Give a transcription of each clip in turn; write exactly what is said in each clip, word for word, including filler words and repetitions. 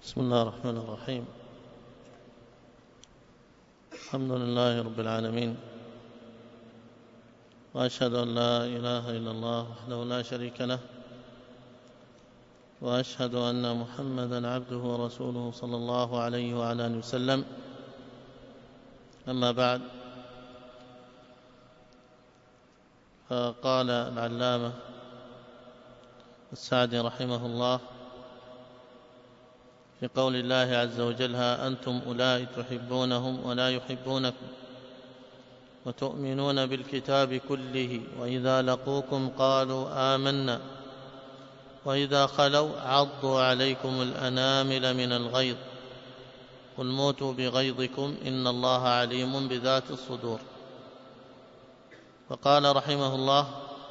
بسم الله الرحمن الرحيم. الحمد لله رب العالمين، وأشهد أن لا إله إلا الله وحده لا شريك له، وأشهد أن محمدًا عبده ورسوله صلى الله عليه وعلى آله وسلم. أما بعد، فقال العلامة السعدي رحمه الله في قول الله عز وجل: ها أنتم أولئك تحبونهم ولا يحبونكم وتؤمنون بالكتاب كله وإذا لقوكم قالوا آمنا وإذا خلوا عضوا عليكم الأنامل من الغيظ قل موتوا بغيظكم إن الله عليم بذات الصدور. فقال رحمه الله: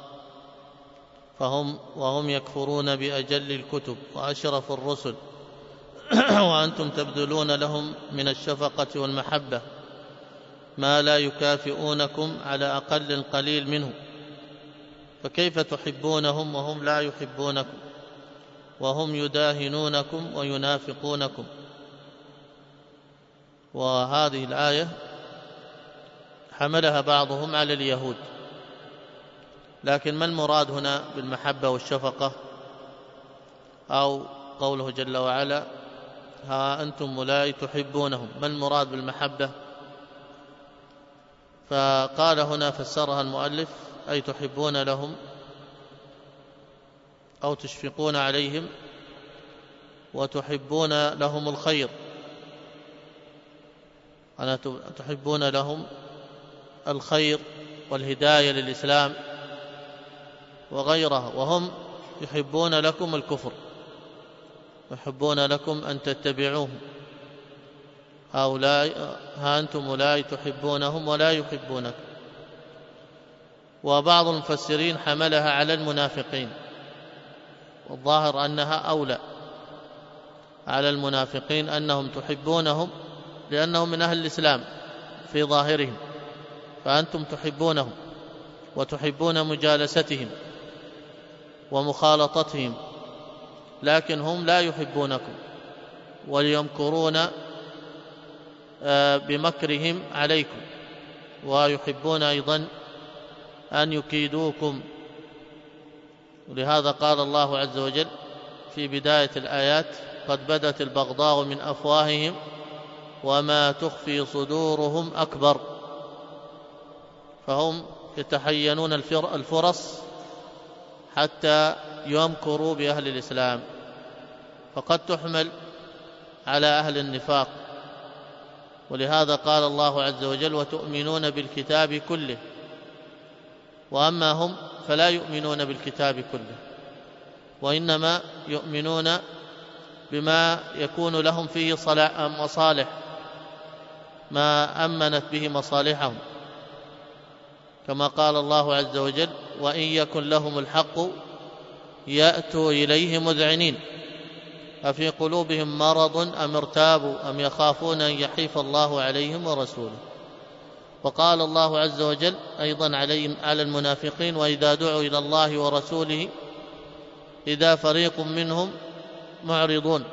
فهم وهم يكفرون بأجل الكتب وأشرف الرسل وأنتم تبذلون لهم من الشفقة والمحبة ما لا يكافئونكم على أقل القليل منه، فكيف تحبونهم وهم لا يحبونكم وهم يداهنونكم وينافقونكم؟ وهذه الآية حملها بعضهم على اليهود، لكن ما المراد هنا بالمحبة والشفقة؟ أو قوله جل وعلا: ها أنتم أولئك تحبونهم، ما المراد بالمحبة؟ فقال هنا فسرها المؤلف: أي تحبون لهم أو تشفقون عليهم وتحبون لهم الخير، أنا تحبون لهم الخير والهداية للإسلام وغيرها، وهم يحبون لكم الكفر، يحبون لكم أن تتبعوهم. هؤلاء ها أنتم أولئك تحبونهم ولا يحبونكم. وبعض المفسرين حملها على المنافقين، والظاهر أنها أولى على المنافقين، أنهم تحبونهم لأنهم من أهل الإسلام في ظاهرهم، فأنتم تحبونهم وتحبون مجالستهم ومخالطتهم، لكن هم لا يحبونكم ويمكرون بمكرهم عليكم، ويحبون أيضا أن يكيدوكم. ولهذا قال الله عز وجل في بداية الآيات: قد بدت البغضاء من أفواههم وما تخفي صدورهم أكبر. فهم يتحينون الفرص حتى يمكروا بأهل الإسلام، فقد تحمل على أهل النفاق. ولهذا قال الله عز وجل: وتؤمنون بالكتاب كله. وأما هم فلا يؤمنون بالكتاب كله، وإنما يؤمنون بما يكون لهم فيه مصالح، ما أمنت به مصالحهم، كما قال الله عز وجل: وإن يكن لهم الحق يأتوا إليه مذعنين أفي قلوبهم مرض أم ارتابوا أم يخافون أن يحيف الله عليهم ورسوله. وقال الله عز وجل أيضا على المنافقين: وإذا دعوا إلى الله ورسوله إذا فريق منهم معرضون.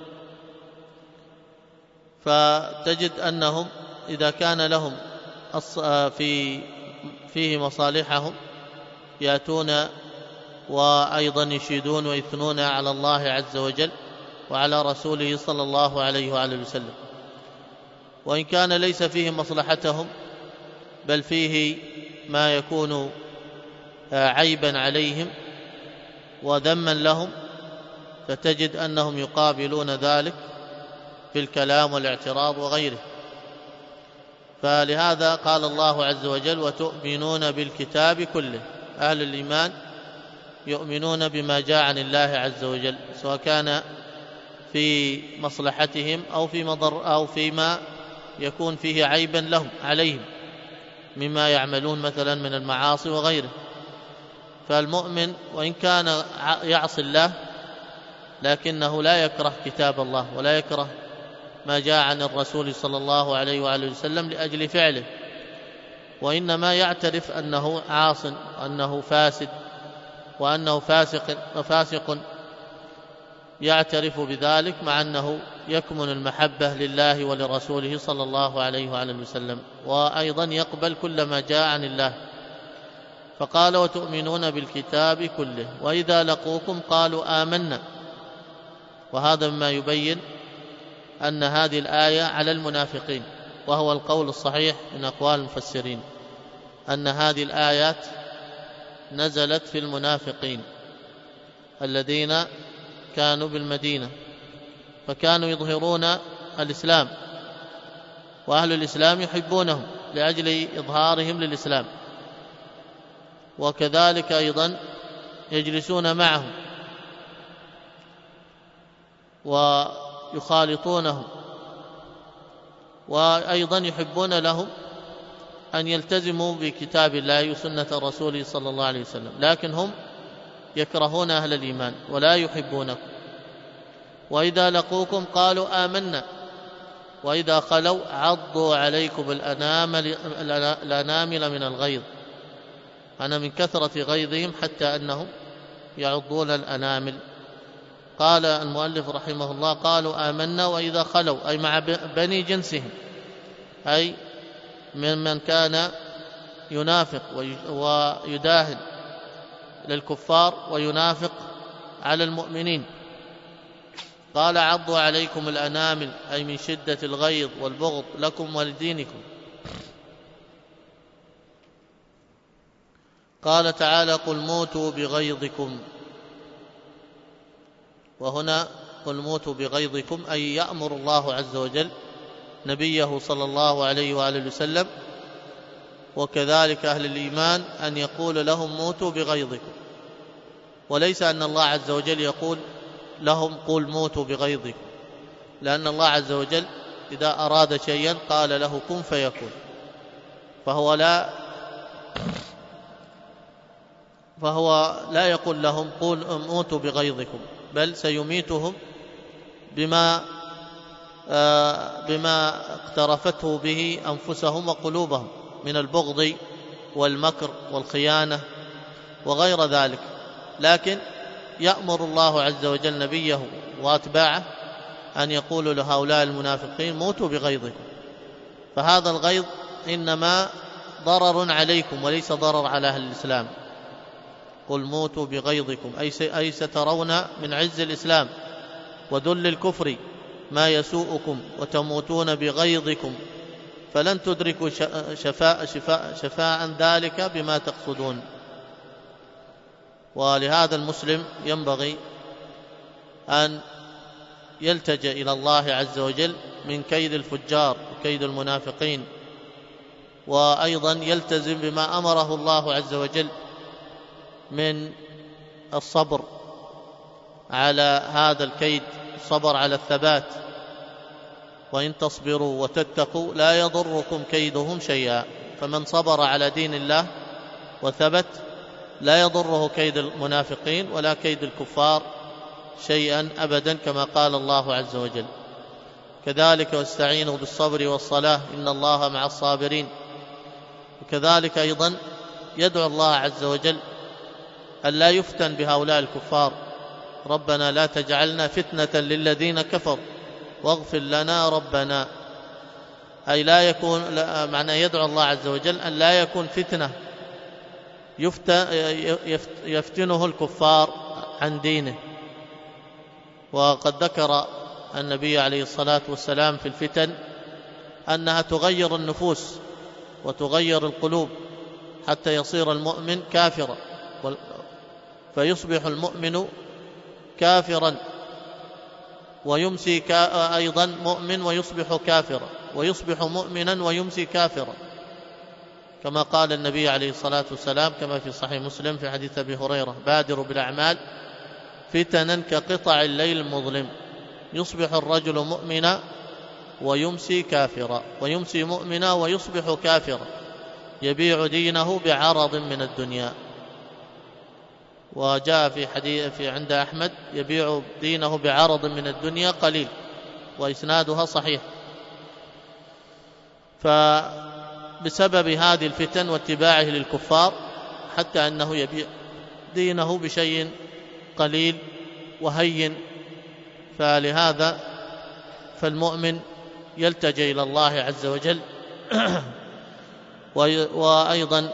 فتجد أنهم إذا كان لهم في فيه مصالحهم يأتون وأيضا يشيدون ويثنون على الله عز وجل وعلى رسوله صلى الله عليه وآله وسلم. وإن كان ليس فيه مصلحتهم بل فيه ما يكون عيبا عليهم وذما لهم، فتجد أنهم يقابلون ذلك بالكلام والاعتراض وغيره. فلهذا قال الله عز وجل: وتؤمنون بالكتاب كله. أهل الإيمان يؤمنون بما جاء عن الله عز وجل، سواء كان في مصلحتهم أو في مضر أو فيما يكون فيه عيبا لهم عليهم مما يعملون مثلا من المعاصي وغيره. فالمؤمن وإن كان يعصي الله لكنه لا يكره كتاب الله ولا يكره ما جاء عن الرسول صلى الله عليه وآله وسلم لأجل فعله، وإنما يعترف أنه عاص، أنه فاسد، وأنه فاسق, فاسق يعترف بذلك، مع أنه يكمن المحبة لله ولرسوله صلى الله عليه وعلى وسلم، وأيضا يقبل كل ما جاء عن الله. فقال وتؤمنون بالكتاب كله وإذا لقوكم قالوا آمنا. وهذا مما يبين أن هذه الآية على المنافقين، وهو القول الصحيح من أقوال المفسرين أن هذه الآيات نزلت في المنافقين الذين كانوا بالمدينة، فكانوا يظهرون الإسلام، وأهل الإسلام يحبونهم لأجل إظهارهم للإسلام، وكذلك أيضا يجلسون معهم ويخالطونهم، وأيضا يحبون لهم أن يلتزموا بكتاب الله وسنة رسوله صلى الله عليه وسلم، لكن هم يكرهون أهل الإيمان ولا يحبونكم. وإذا لقوكم قالوا آمنا وإذا خلوا عضوا عليكم الأنامل, الأنامل من الغيظ، أنا من كثرة غيظهم حتى أنهم يعضون الأنامل. قال المؤلف رحمه الله قالوا آمنا وإذا خلوا، أي مع بني جنسهم، أي ممن كان ينافق ويداهن للكفار وينافق على المؤمنين. قال عضوا عليكم الأنامل، أي من شدة الغيظ والبغض لكم ولدينكم. قال تعالى قل موتوا بغيظكم، وهنا قل موتوا بغيظكم أي يأمر الله عز وجل نبيه صلى الله عليه وآله وسلم وكذلك أهل الإيمان أن يقول لهم موتوا بغيظكم، وليس أن الله عز وجل يقول لهم قل موتوا بغيظكم، لأن الله عز وجل إذا أراد شيئا قال له كن فيكون، فهو لا فهو لا يقول لهم قل موتوا بغيظكم، بل سيميتهم بما بما اقترفته به أنفسهم وقلوبهم من البغض والمكر والخيانة وغير ذلك. لكن يأمر الله عز وجل نبيه وأتباعه أن يقولوا لهؤلاء المنافقين موتوا بغيظكم، فهذا الغيظ إنما ضرر عليكم وليس ضرر على أهل الإسلام. قل موتوا بغيظكم أي سترون من عز الإسلام وذل الكفر ما يسوءكم وتموتون بغيظكم، فلن تدركوا شفاء, شفاء, شفاء ذلك بما تقصدون. ولهذا المسلم ينبغي أن يلتجئ إلى الله عز وجل من كيد الفجار وكيد المنافقين، وأيضا يلتزم بما أمره الله عز وجل من الصبر على هذا الكيد، الصبر على الثبات، وإن تصبروا وتتقوا لا يضركم كيدهم شيئا. فمن صبر على دين الله وثبت لا يضره كيد المنافقين ولا كيد الكفار شيئا أبدا، كما قال الله عز وجل. كذلك واستعينوا بالصبر والصلاة إن الله مع الصابرين. وكذلك أيضا يدعو الله عز وجل أن لا يفتن بهؤلاء الكفار، ربنا لا تجعلنا فتنة للذين كفروا واغفر لنا ربنا، أي لا يكون معنى يدعو الله عز وجل أن لا يكون فتنة يفتنه الكفار عن دينه. وقد ذكر النبي عليه الصلاة والسلام في الفتن أنها تغير النفوس وتغير القلوب حتى يصير المؤمن كافرا، فيصبح المؤمن كافرا ويمسي كا أيضا مؤمن ويصبح كافرا، ويصبح مؤمنا ويمسي كافرا، كما قال النبي عليه الصلاة والسلام كما في صحيح مسلم في حديث أبي هريرة بادروا بالأعمال فتنا كقطع الليل المظلم، يصبح الرجل مؤمنا ويمسي كافرا، ويمسي مؤمنا ويصبح كافرا، يبيع دينه بعرض من الدنيا. وجاء في حديث في عند أحمد يبيع دينه بعرض من الدنيا قليل، وإسنادها صحيح. فبسبب هذه الفتن واتباعه للكفار حتى أنه يبيع دينه بشيء قليل وهين، فلهذا فالمؤمن يلتجئ إلى الله عز وجل وأيضا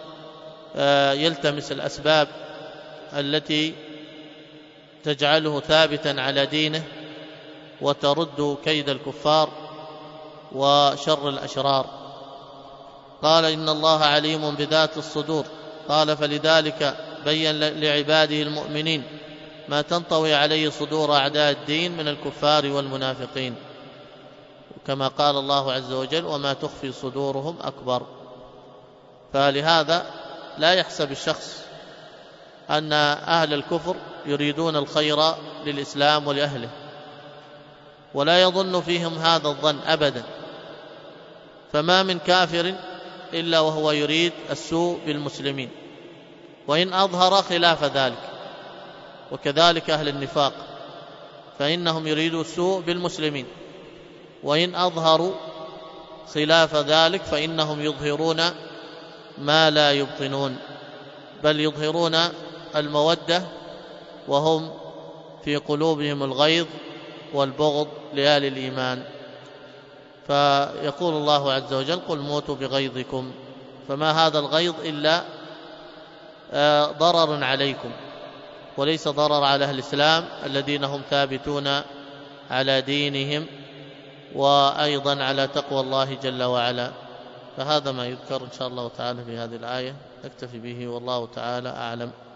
يلتمس الأسباب التي تجعله ثابتا على دينه وترد كيد الكفار وشر الأشرار. قال إن الله عليم بذات الصدور. قال فلذلك بين لعباده المؤمنين ما تنطوي عليه صدور أعداء الدين من الكفار والمنافقين، كما قال الله عز وجل وما تخفي صدورهم أكبر. فلهذا لا يحسب الشخص أن أهل الكفر يريدون الخير للإسلام ولأهله، ولا يظن فيهم هذا الظن أبدا، فما من كافر إلا وهو يريد السوء بالمسلمين وإن أظهر خلاف ذلك، وكذلك أهل النفاق فإنهم يريدوا السوء بالمسلمين وإن أظهروا خلاف ذلك فإنهم يظهرون ما لا يبطنون، بل يظهرون المودة وهم في قلوبهم الغيظ والبغض لآل الإيمان. فيقول الله عز وجل قل موتوا بغيظكم، فما هذا الغيظ إلا ضرر عليكم وليس ضرر على أهل الإسلام الذين هم ثابتون على دينهم وأيضا على تقوى الله جل وعلا. فهذا ما يذكر إن شاء الله تعالى في هذه الآية، نكتفي به والله تعالى أعلم.